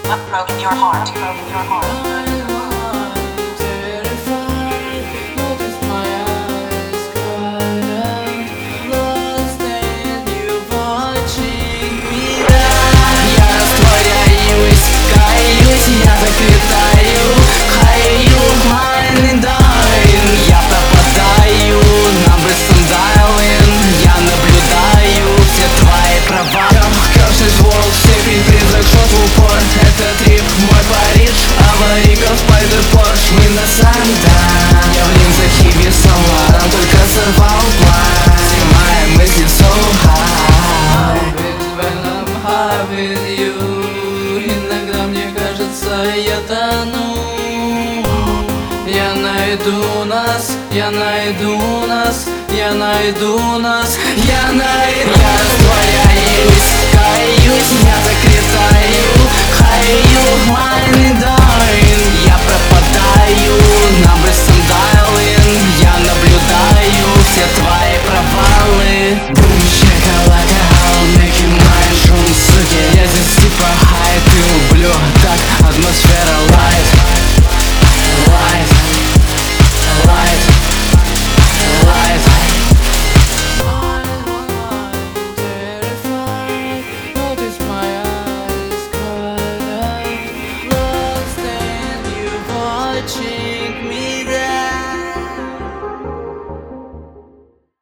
I've broken your heart. Broken your heart. Мы на Санта, я в линзах и весоваром только сорвал план. Все мои мысли so high. When I'm high with you, иногда мне кажется, я тону. Я найду нас, я найду нас, я найду нас, я растворяюсь, каюсь, я так